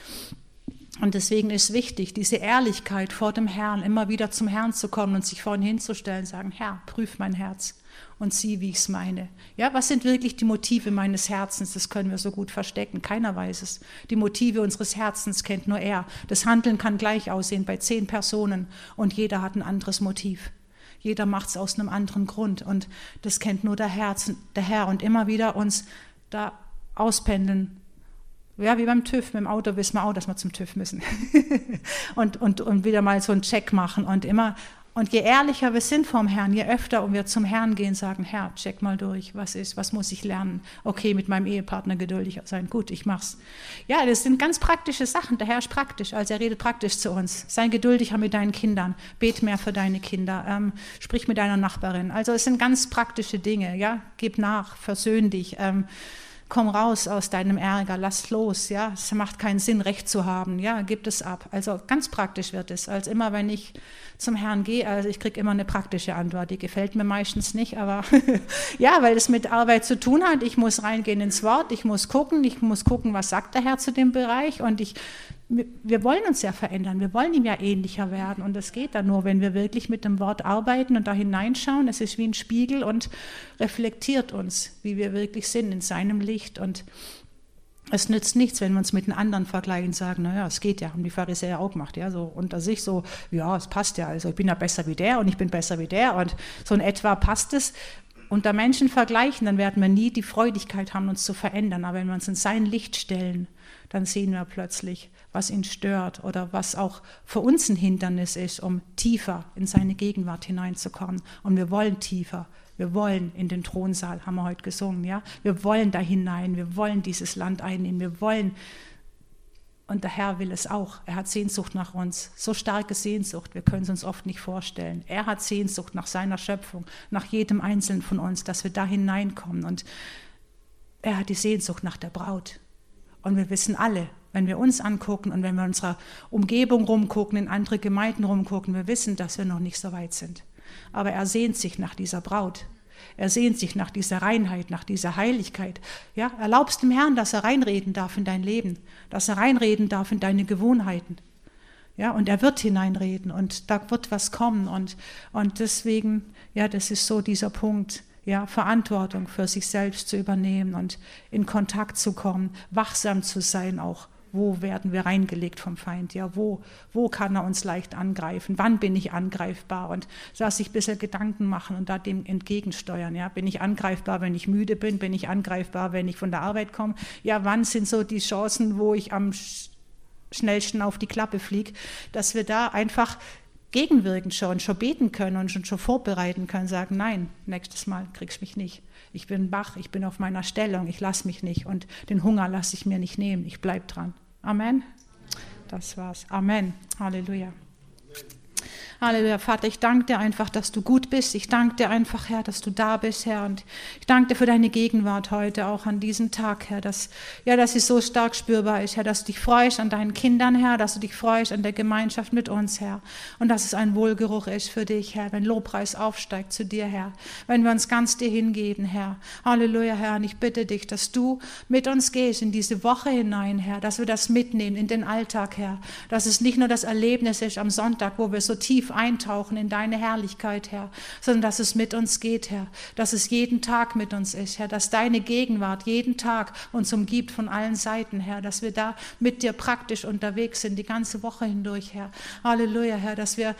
Und deswegen ist wichtig, diese Ehrlichkeit vor dem Herrn, immer wieder zum Herrn zu kommen und sich vor ihn hinzustellen, sagen, Herr, prüf mein Herz und sieh, wie ich es meine. Ja, was sind wirklich die Motive meines Herzens? Das können wir so gut verstecken, keiner weiß es. Die Motive unseres Herzens kennt nur er. Das Handeln kann gleich aussehen bei zehn Personen und jeder hat ein anderes Motiv. Jeder macht es aus einem anderen Grund und das kennt nur der, Herz, der Herr und immer wieder uns da auspendeln. Ja, wie beim TÜV, mit dem Auto wissen wir auch, dass wir zum TÜV müssen. und, und, und wieder mal so einen Check machen und immer Und je ehrlicher wir sind vom Herrn, je öfter wir zum Herrn gehen, sagen, Herr, check mal durch, was ist, was muss ich lernen? Okay, mit meinem Ehepartner geduldig sein, gut, ich mach's. Ja, das sind ganz praktische Sachen, der Herr ist praktisch, also er redet praktisch zu uns. Sei geduldiger mit deinen Kindern, bet mehr für deine Kinder, ähm, sprich mit deiner Nachbarin. Also es sind ganz praktische Dinge, ja, gib nach, versöhn dich, ähm, komm raus aus deinem Ärger, lass los, ja, es macht keinen Sinn, Recht zu haben, ja, gib es ab. Also ganz praktisch wird es, als immer, wenn ich zum Herrn gehe, also ich kriege immer eine praktische Antwort, die gefällt mir meistens nicht, aber ja, weil es mit Arbeit zu tun hat, ich muss reingehen ins Wort, ich muss gucken, ich muss gucken, was sagt der Herr zu dem Bereich und ich, wir wollen uns ja verändern, wir wollen ihm ja ähnlicher werden und das geht dann nur, wenn wir wirklich mit dem Wort arbeiten und da hineinschauen, es ist wie ein Spiegel und reflektiert uns, wie wir wirklich sind in seinem Licht und es nützt nichts, wenn wir uns mit den anderen vergleichen und sagen, naja, es geht ja, haben die Pharisäer auch gemacht, ja, so unter sich so, ja, es passt ja, also ich bin ja besser wie der und ich bin besser wie der und so in etwa passt es. Unter Menschen vergleichen, dann werden wir nie die Freudigkeit haben, uns zu verändern, aber wenn wir uns in sein Licht stellen, dann sehen wir plötzlich, was ihn stört oder was auch für uns ein Hindernis ist, um tiefer in seine Gegenwart hineinzukommen. Und wir wollen tiefer. Wir wollen in den Thronsaal, haben wir heute gesungen, ja. Wir wollen da hinein, wir wollen dieses Land einnehmen, wir wollen, und der Herr will es auch. Er hat Sehnsucht nach uns, so starke Sehnsucht, wir können es uns oft nicht vorstellen. Er hat Sehnsucht nach seiner Schöpfung, nach jedem Einzelnen von uns, dass wir da hineinkommen. Und er hat die Sehnsucht nach der Braut. Und wir wissen alle, wenn wir uns angucken und wenn wir in unserer Umgebung rumgucken, in andere Gemeinden rumgucken, wir wissen, dass wir noch nicht so weit sind. Aber er sehnt sich nach dieser Braut. Er sehnt sich nach dieser Reinheit, nach dieser Heiligkeit. Ja, erlaubst dem Herrn, dass er reinreden darf in dein Leben, dass er reinreden darf in deine Gewohnheiten. Ja, und er wird hineinreden und da wird was kommen. Und, und deswegen, ja, das ist so dieser Punkt, ja, Verantwortung für sich selbst zu übernehmen und in Kontakt zu kommen, wachsam zu sein auch. Wo werden wir reingelegt vom Feind? Ja, wo, wo kann er uns leicht angreifen? Wann bin ich angreifbar? Und da sich ein bisschen Gedanken machen und da dem entgegensteuern. Ja, bin ich angreifbar, wenn ich müde bin? Bin ich angreifbar, wenn ich von der Arbeit komme? Ja, wann sind so die Chancen, wo ich am schnellsten auf die Klappe fliege? Dass wir da einfach gegenwirken schon, schon beten können und schon, schon vorbereiten können, sagen, nein, nächstes Mal kriegst du mich nicht. Ich bin wach, ich bin auf meiner Stellung, ich lasse mich nicht und den Hunger lasse ich mir nicht nehmen, ich bleibe dran. Amen. Das war's. Amen. Halleluja. Halleluja, Vater, ich danke dir einfach, dass du gut bist. Ich danke dir einfach, Herr, dass du da bist, Herr. Und ich danke dir für deine Gegenwart heute, auch an diesem Tag, Herr, dass, ja, dass sie so stark spürbar ist, Herr, dass du dich freust an deinen Kindern, Herr, dass du dich freust an der Gemeinschaft mit uns, Herr. Und dass es ein Wohlgeruch ist für dich, Herr, wenn Lobpreis aufsteigt zu dir, Herr. Wenn wir uns ganz dir hingeben, Herr. Halleluja, Herr. Und ich bitte dich, dass du mit uns gehst in diese Woche hinein, Herr, dass wir das mitnehmen in den Alltag, Herr. Dass es nicht nur das Erlebnis ist am Sonntag, wo wir so tief eintauchen in deine Herrlichkeit, Herr, sondern dass es mit uns geht, Herr, dass es jeden Tag mit uns ist, Herr, dass deine Gegenwart jeden Tag uns umgibt von allen Seiten, Herr, dass wir da mit dir praktisch unterwegs sind, die ganze Woche hindurch, Herr. Halleluja, Herr, dass wir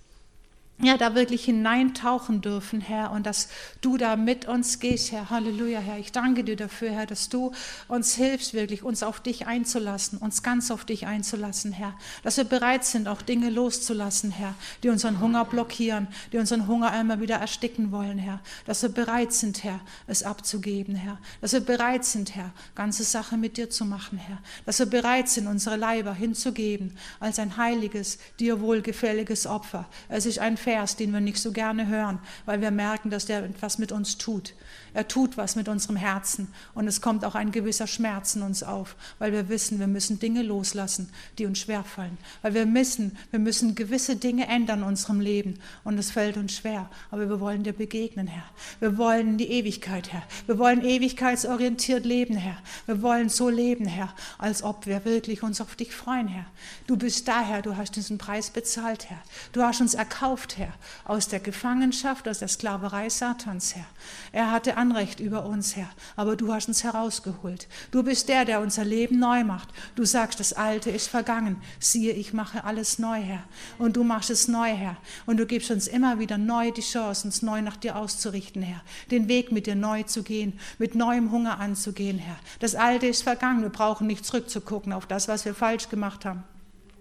ja, da wirklich hineintauchen dürfen, Herr, und dass du da mit uns gehst, Herr. Halleluja, Herr. Ich danke dir dafür, Herr, dass du uns hilfst, wirklich uns auf dich einzulassen, uns ganz auf dich einzulassen, Herr. Dass wir bereit sind, auch Dinge loszulassen, Herr, die unseren Hunger blockieren, die unseren Hunger einmal wieder ersticken wollen, Herr. Dass wir bereit sind, Herr, es abzugeben, Herr. Dass wir bereit sind, Herr, ganze Sache mit dir zu machen, Herr. Dass wir bereit sind, unsere Leiber hinzugeben als ein heiliges, dir wohlgefälliges Opfer. Es ist ein Vers, den wir nicht so gerne hören, weil wir merken, dass der etwas mit uns tut. Er tut was mit unserem Herzen und es kommt auch ein gewisser Schmerz in uns auf, weil wir wissen, wir müssen Dinge loslassen, die uns schwerfallen. Weil wir müssen, wir müssen gewisse Dinge ändern in unserem Leben und es fällt uns schwer. Aber wir wollen dir begegnen, Herr. Wir wollen die Ewigkeit, Herr. Wir wollen ewigkeitsorientiert leben, Herr. Wir wollen so leben, Herr, als ob wir wirklich uns auf dich freuen, Herr. Du bist da, Herr. Du hast diesen Preis bezahlt, Herr. Du hast uns erkauft, Herr, aus der Gefangenschaft, aus der Sklaverei Satans, Herr. Er hatte Anrecht über uns, Herr, aber du hast uns herausgeholt. Du bist der, der unser Leben neu macht. Du sagst, das Alte ist vergangen. Siehe, ich mache alles neu, Herr. Und du machst es neu, Herr. Und du gibst uns immer wieder neu die Chance, uns neu nach dir auszurichten, Herr. Den Weg mit dir neu zu gehen, mit neuem Hunger anzugehen, Herr. Das Alte ist vergangen. Wir brauchen nicht zurückzugucken auf das, was wir falsch gemacht haben.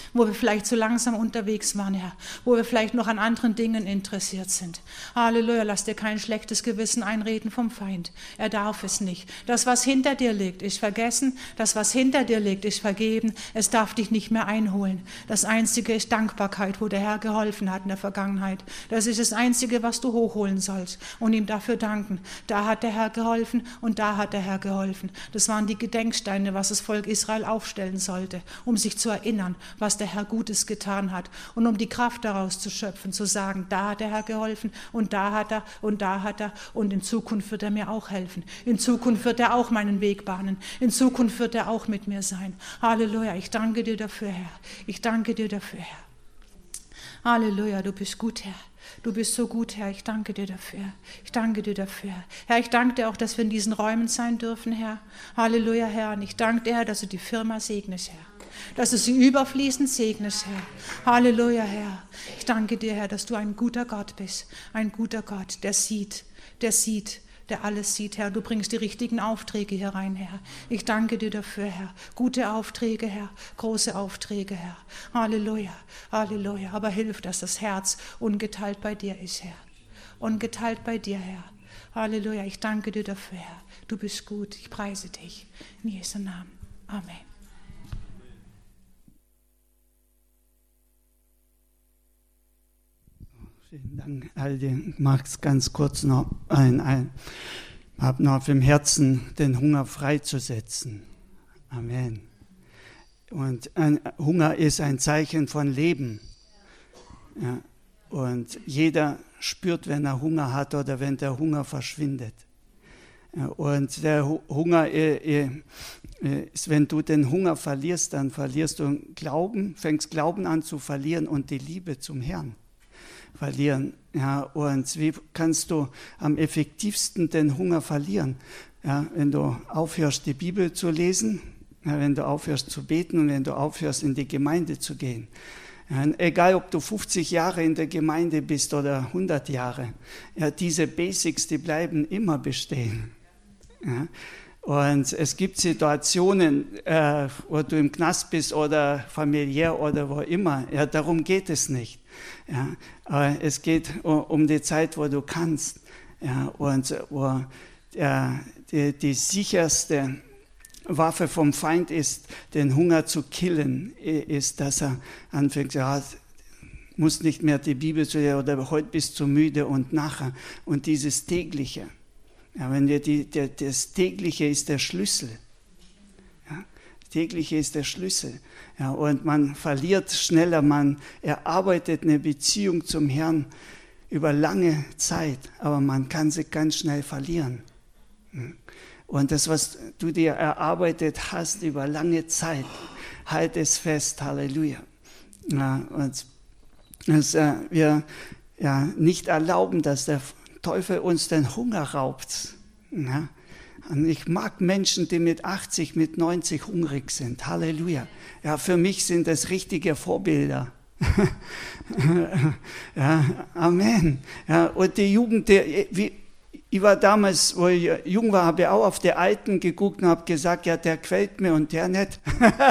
wo wir vielleicht zu langsam unterwegs waren, Herr, wo wir vielleicht noch an anderen Dingen interessiert sind. Halleluja, lass dir kein schlechtes Gewissen einreden vom Feind. Er darf es nicht. Das, was hinter dir liegt, ist vergessen. Das, was hinter dir liegt, ist vergeben. Es darf dich nicht mehr einholen. Das Einzige ist Dankbarkeit, wo der Herr geholfen hat in der Vergangenheit. Das ist das Einzige, was du hochholen sollst und ihm dafür danken. Da hat der Herr geholfen und da hat der Herr geholfen. Das waren die Gedenksteine, was das Volk Israel aufstellen sollte, um sich zu erinnern, was der Herr Gutes getan hat und um die Kraft daraus zu schöpfen, zu sagen, da hat der Herr geholfen und da hat er und da hat er und in Zukunft wird er mir auch helfen. In Zukunft wird er auch meinen Weg bahnen. In Zukunft wird er auch mit mir sein. Halleluja, ich danke dir dafür, Herr. Ich danke dir dafür, Herr. Halleluja, du bist gut, Herr. Du bist so gut, Herr. Ich danke dir dafür. Ich danke dir dafür. Herr, ich danke dir auch, dass wir in diesen Räumen sein dürfen, Herr. Halleluja, Herr. Und ich danke dir, Herr, dass du die Firma segnest, Herr. Dass du sie überfließend segnest, Herr. Halleluja, Herr. Ich danke dir, Herr, dass du ein guter Gott bist. Ein guter Gott, der sieht, der sieht, der alles sieht, Herr. Du bringst die richtigen Aufträge hier rein, Herr. Ich danke dir dafür, Herr. Gute Aufträge, Herr. Große Aufträge, Herr. Halleluja, Halleluja. Aber hilf, dass das Herz ungeteilt bei dir ist, Herr. Ungeteilt bei dir, Herr. Halleluja, ich danke dir dafür, Herr. Du bist gut, ich preise dich. In Jesu Namen. Amen. Vielen Dank, Aldi. Ich mag es ganz kurz noch ein, ein habe noch auf dem Herzen, den Hunger freizusetzen. Amen. Und ein Hunger ist ein Zeichen von Leben. Ja, und jeder spürt, wenn er Hunger hat oder wenn der Hunger verschwindet. Ja, und der Hunger ist, wenn du den Hunger verlierst, dann verlierst du Glauben, fängst Glauben an zu verlieren und die Liebe zum Herrn verlieren. Ja, und wie kannst du am effektivsten den Hunger verlieren? Ja, wenn du aufhörst, die Bibel zu lesen, ja, wenn du aufhörst zu beten und wenn du aufhörst, in die Gemeinde zu gehen. Ja, egal, ob du fünfzig Jahre in der Gemeinde bist oder hundert Jahre, ja, diese Basics, die bleiben immer bestehen. Ja. Und es gibt Situationen, äh, wo du im Knast bist oder familiär oder wo immer. Ja, darum geht es nicht. Ja, aber es geht um die Zeit, wo du kannst. Ja, und wo der, die, die sicherste Waffe vom Feind ist, den Hunger zu killen, ist, dass er anfängt, ja, muss nicht mehr die Bibel zu lesen oder heute bist du müde und nachher. Und dieses tägliche. Ja, wenn wir die, der, das tägliche ist der Schlüssel. Ja, tägliche ist der Schlüssel. Ja, und man verliert schneller, man erarbeitet eine Beziehung zum Herrn über lange Zeit, aber man kann sie ganz schnell verlieren. Und das, was du dir erarbeitet hast über lange Zeit, halt es fest, Halleluja. Ja, und dass äh, wir ja, nicht erlauben, dass der Teufel uns den Hunger raubt. Ja? Und ich mag Menschen, die mit achtzig, mit neunzig hungrig sind. Halleluja. Ja, für mich sind das richtige Vorbilder. Ja, Amen. Ja, und die Jugend, die, wie, ich war damals, wo ich jung war, habe ich auch auf die Alten geguckt und habe gesagt, ja, der quält mir und der nicht.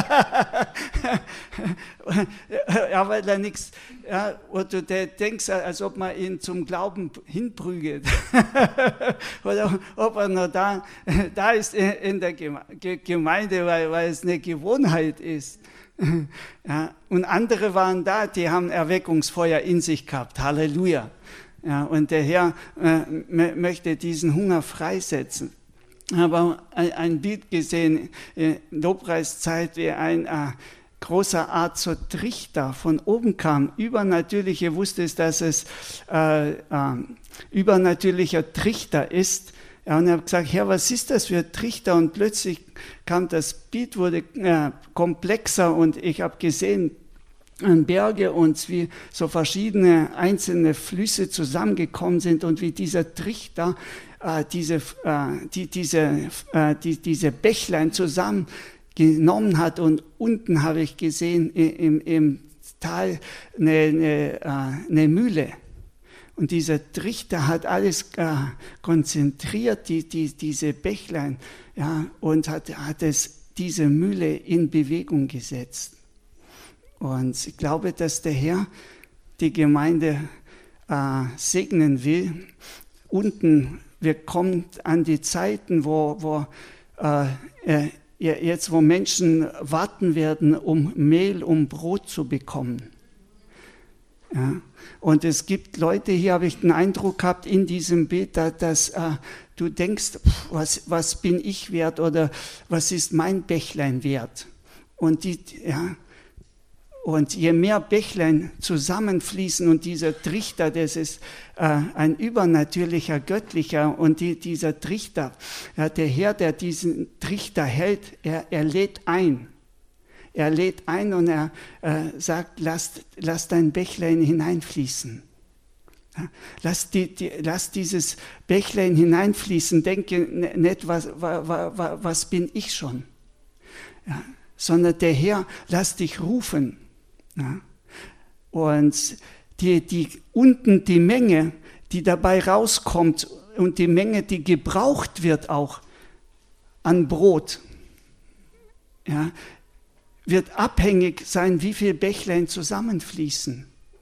Ja, weil er nichts, ja, oder du denkst, als ob man ihn zum Glauben hinprügelt. Oder ob er noch da, da ist in der Gemeinde, weil, weil es eine Gewohnheit ist. Ja, und andere waren da, die haben Erweckungsfeuer in sich gehabt. Halleluja. Ja, und der Herr äh, m- möchte diesen Hunger freisetzen. Ich habe ein, ein Bild gesehen, in Lobpreiszeit, wie ein äh, großer Art so Trichter von oben kam. Übernatürliche, wusste es, dass es äh, äh, übernatürlicher Trichter ist. Ja, und ich habe gesagt, Herr, was ist das für ein Trichter? Und plötzlich kam das Bild, wurde äh, komplexer und ich habe gesehen, Berge und wie so verschiedene einzelne Flüsse zusammengekommen sind und wie dieser Trichter äh, diese, äh, die, diese, äh, die, diese Bächlein zusammengenommen hat. Und unten habe ich gesehen im, im Tal eine, eine, eine Mühle. Und dieser Trichter hat alles äh, konzentriert, die, die, diese Bächlein, ja, und hat, hat es, diese Mühle in Bewegung gesetzt. Und ich glaube, dass der Herr die Gemeinde äh, segnen will. Unten, wir kommen an die Zeiten, wo, wo äh, jetzt, wo Menschen warten werden, um Mehl, um Brot zu bekommen. Ja. Und es gibt Leute, hier habe ich den Eindruck gehabt in diesem Bild, dass, dass äh, du denkst, pff, was, was bin ich wert oder was ist mein Bächlein wert? Und, die, ja, und je mehr Bächlein zusammenfließen und dieser Trichter, das ist äh, ein übernatürlicher, göttlicher und die, dieser Trichter, ja, der Herr, der diesen Trichter hält, er, er lädt ein. Er lädt ein und er äh, sagt, lass, lass dein Bächlein hineinfließen. Ja, lass, die, die, lass dieses Bächlein hineinfließen. Denke nicht, was, was, was, was bin ich schon? Ja, sondern der Herr, lass dich rufen. Ja, und die, die, unten die Menge, die dabei rauskommt und die Menge, die gebraucht wird auch an Brot, ja, wird abhängig sein, wie viel Bächlein zusammenfließen.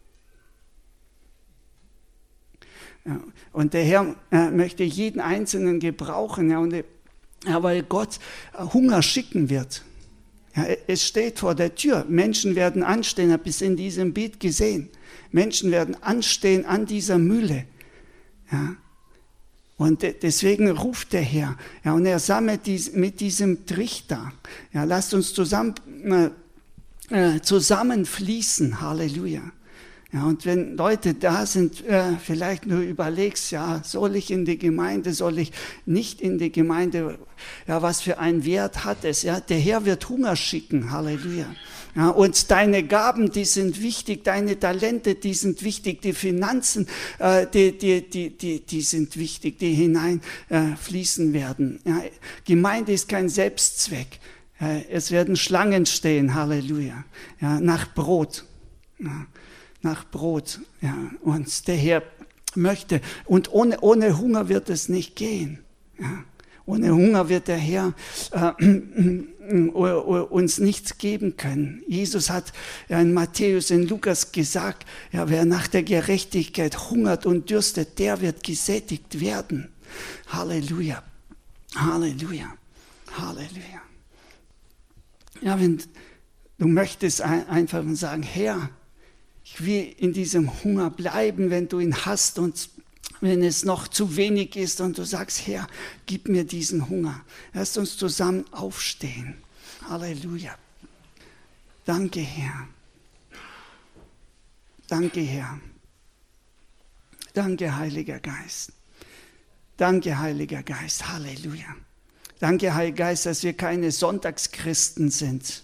Ja, und der Herr äh, möchte jeden Einzelnen gebrauchen, ja, und, ja, weil Gott äh, Hunger schicken wird. Ja, es steht vor der Tür, Menschen werden anstehen, habe ich es in diesem Bild gesehen. Menschen werden anstehen an dieser Mühle. Ja. Und deswegen ruft der Herr, ja, und er sammelt dies, mit diesem Trichter. Ja, lasst uns zusammen, äh, zusammenfließen, Halleluja. Ja, und wenn Leute da sind, äh, vielleicht nur überlegst, ja, soll ich in die Gemeinde, soll ich nicht in die Gemeinde, ja, was für einen Wert hat es, ja, der Herr wird Hunger schicken, Halleluja. Ja, und deine Gaben, die sind wichtig, deine Talente, die sind wichtig, die Finanzen, äh, die, die, die, die, die sind wichtig, die hineinfließen äh, werden. Ja, Gemeinde ist kein Selbstzweck, äh, es werden Schlangen stehen, Halleluja, ja, nach Brot, ja. Nach Brot, ja, und der Herr möchte, und ohne, ohne Hunger wird es nicht gehen, ja. Ohne Hunger wird der Herr äh, uns nichts geben können. Jesus hat ja in Matthäus, in Lukas gesagt, ja, wer nach der Gerechtigkeit hungert und dürstet, der wird gesättigt werden. Halleluja, Halleluja, Halleluja. Ja, wenn du möchtest einfach sagen, Herr, ich will in diesem Hunger bleiben, wenn du ihn hast und wenn es noch zu wenig ist und du sagst, Herr, gib mir diesen Hunger. Lasst uns zusammen aufstehen. Halleluja. Danke, Herr. Danke, Herr. Danke, Heiliger Geist. Danke, Heiliger Geist. Halleluja. Danke, Heiliger Geist, dass wir keine Sonntagschristen sind.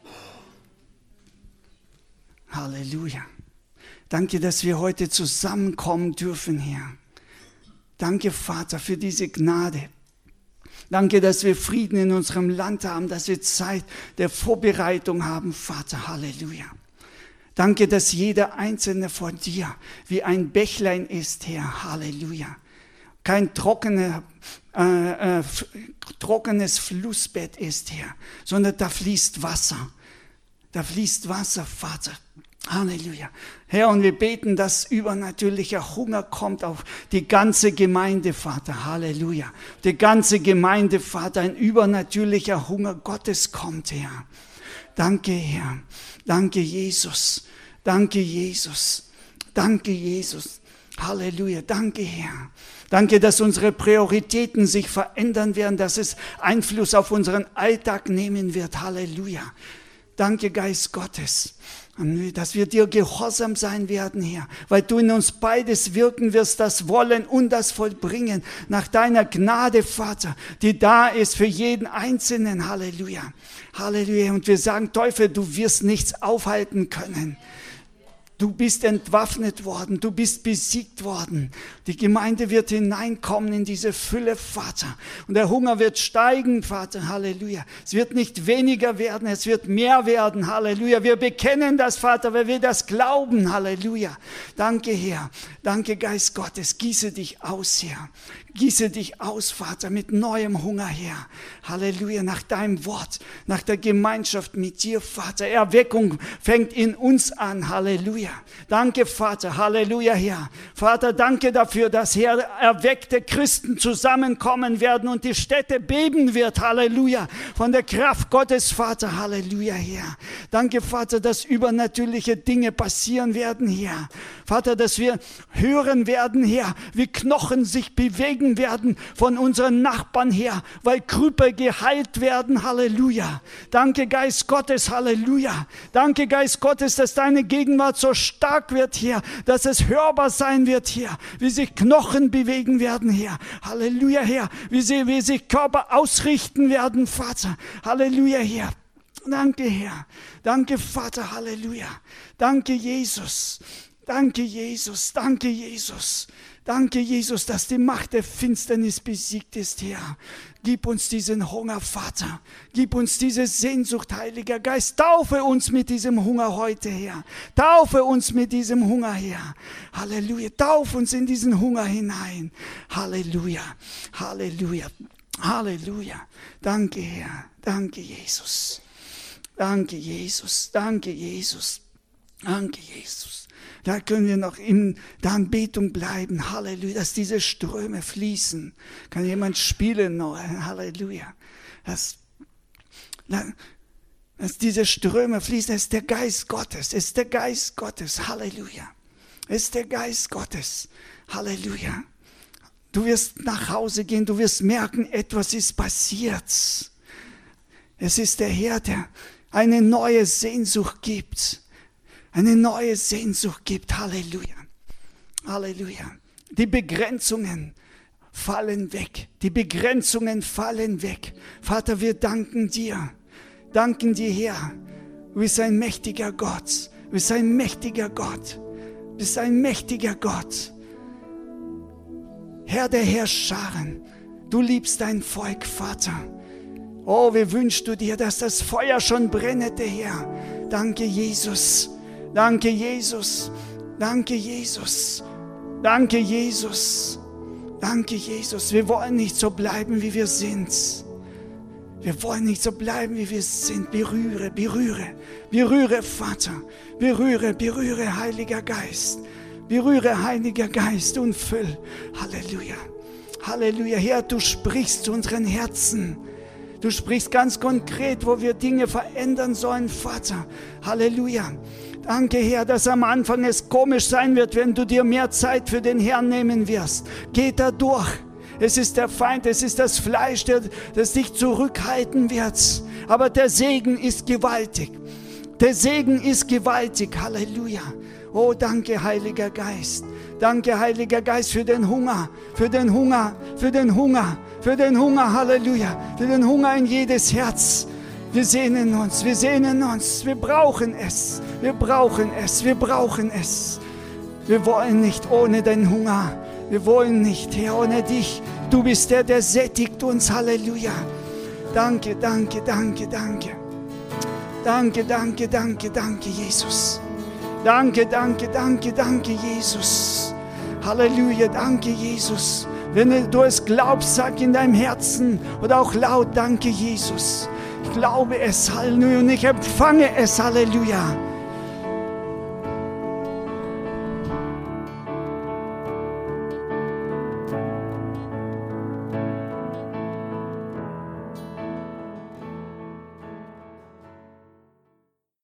Halleluja. Danke, dass wir heute zusammenkommen dürfen, Herr. Danke, Vater, für diese Gnade. Danke, dass wir Frieden in unserem Land haben, dass wir Zeit der Vorbereitung haben, Vater. Halleluja. Danke, dass jeder Einzelne von dir wie ein Bächlein ist, Herr. Halleluja. Kein trockene, äh, äh, trockenes Flussbett ist, Herr, sondern da fließt Wasser. Da fließt Wasser, Vater. Halleluja. Herr, und wir beten, dass übernatürlicher Hunger kommt auf die ganze Gemeinde, Vater. Halleluja. Die ganze Gemeinde, Vater, ein übernatürlicher Hunger Gottes kommt, Herr. Danke, Herr. Danke, Jesus. Danke, Jesus. Danke, Jesus. Halleluja. Danke, Herr. Danke, dass unsere Prioritäten sich verändern werden, dass es Einfluss auf unseren Alltag nehmen wird. Halleluja. Danke, Geist Gottes, dass wir dir gehorsam sein werden, Herr, weil du in uns beides wirken wirst, das Wollen und das Vollbringen, nach deiner Gnade, Vater, die da ist für jeden Einzelnen. Halleluja. Halleluja. Und wir sagen, Teufel, du wirst nichts aufhalten können. Du bist entwaffnet worden, du bist besiegt worden. Die Gemeinde wird hineinkommen in diese Fülle, Vater. Und der Hunger wird steigen, Vater, Halleluja. Es wird nicht weniger werden, es wird mehr werden, Halleluja. Wir bekennen das, Vater, weil wir das glauben, Halleluja. Danke, Herr. Danke, Geist Gottes. Gieße dich aus, Herr. Gieße dich aus, Vater, mit neuem Hunger, Herr. Halleluja, nach deinem Wort, nach der Gemeinschaft mit dir, Vater. Erweckung fängt in uns an, Halleluja. Danke, Vater, Halleluja, Herr. Vater, danke dafür, dass, Herr, erweckte Christen zusammenkommen werden und die Städte beben wird, Halleluja, von der Kraft Gottes, Vater, Halleluja, Herr. Danke, Vater, dass übernatürliche Dinge passieren werden, Herr. Vater, dass wir hören werden, Herr, wie Knochen sich bewegen werden von unseren Nachbarn her, weil Krüppel geheilt werden. Halleluja. Danke, Geist Gottes. Halleluja. Danke, Geist Gottes, dass deine Gegenwart so stark wird, Herr, dass es hörbar sein wird, Herr, wie sich Knochen bewegen werden, Herr. Halleluja, Herr. Wie, sie, wie sich Körper ausrichten werden, Vater. Halleluja, Herr. Danke, Herr. Danke, Vater. Halleluja. Danke, Jesus. Danke, Jesus. Danke, Jesus. Danke, Jesus, dass die Macht der Finsternis besiegt ist, Herr. Gib uns diesen Hunger, Vater. Gib uns diese Sehnsucht, Heiliger Geist. Taufe uns mit diesem Hunger heute, Herr. Taufe uns mit diesem Hunger, Herr. Halleluja. Taufe uns in diesen Hunger hinein. Halleluja. Halleluja. Halleluja. Danke, Herr. Danke, Jesus. Danke, Jesus. Danke, Jesus. Danke, Jesus. Da können wir noch in der Anbetung bleiben. Halleluja, dass diese Ströme fließen. Kann jemand spielen noch? Halleluja. Dass, dass diese Ströme fließen. Es ist der Geist Gottes. Es ist der Geist Gottes. Halleluja. Es ist der Geist Gottes. Halleluja. Du wirst nach Hause gehen. Du wirst merken, etwas ist passiert. Es ist der Herr, der eine neue Sehnsucht gibt. Eine neue Sehnsucht gibt. Halleluja. Halleluja. Die Begrenzungen fallen weg. Die Begrenzungen fallen weg. Vater, wir danken dir. Danken dir, Herr. Du bist ein mächtiger Gott. Du bist ein mächtiger Gott. Du bist ein mächtiger Gott. Herr der Herrscharen, du liebst dein Volk, Vater. Oh, wie wünschst du dir, dass das Feuer schon brennete, Herr. Danke, Jesus. Danke, Jesus. Danke, Jesus. Danke, Jesus. Danke, Jesus. Wir wollen nicht so bleiben, wie wir sind. Wir wollen nicht so bleiben, wie wir sind. Berühre, berühre, berühre, Vater. Berühre, berühre, Heiliger Geist. Berühre, Heiliger Geist und füll. Halleluja. Halleluja. Herr, du sprichst zu unseren Herzen. Du sprichst ganz konkret, wo wir Dinge verändern sollen, Vater. Halleluja. Danke, Herr, dass am Anfang es komisch sein wird, wenn du dir mehr Zeit für den Herrn nehmen wirst. Geh da durch. Es ist der Feind, es ist das Fleisch, der, das dich zurückhalten wird. Aber der Segen ist gewaltig. Der Segen ist gewaltig. Halleluja. Oh, danke, Heiliger Geist. Danke, Heiliger Geist, für den Hunger, für den Hunger, für den Hunger, für den Hunger. Halleluja. Für den Hunger in jedes Herz. Wir sehnen uns, wir sehnen uns, wir brauchen es, wir brauchen es, wir brauchen es. Wir wollen nicht ohne den Hunger, wir wollen nicht, Herr, ohne dich. Du bist der, der sättigt uns, Halleluja. Danke, danke, danke, danke. Danke, danke, danke, danke, Jesus. Danke, danke, danke, danke, Jesus. Halleluja, danke, Jesus. Wenn du es glaubst, sag in deinem Herzen oder auch laut, danke, Jesus. Ich glaube es, Halleluja, und ich empfange es, Halleluja.